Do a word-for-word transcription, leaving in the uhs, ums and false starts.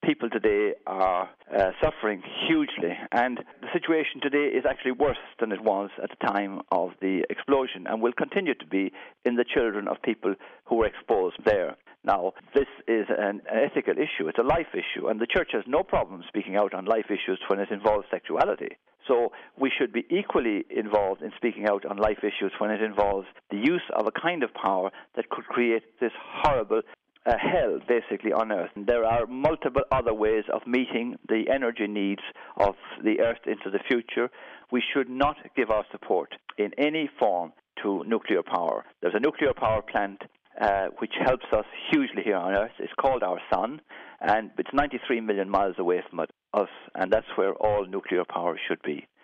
people today are uh, suffering hugely, and the situation today is actually worse than it was at the time of the explosion, and will continue to be in the children of people who were exposed there. Now, this is an ethical issue. It's a life issue, and the church has no problem speaking out on life issues when it involves sexuality. So we should be equally involved in speaking out on life issues when it involves the use of a kind of power that could create this horrible uh, hell, basically, on Earth. And there are multiple other ways of meeting the energy needs of the Earth into the future. We should not give our support in any form to nuclear power. There's a nuclear power plant Uh, which helps us hugely here on Earth. It's called our sun, and it's ninety-three million miles away from us, and that's where all nuclear power should be.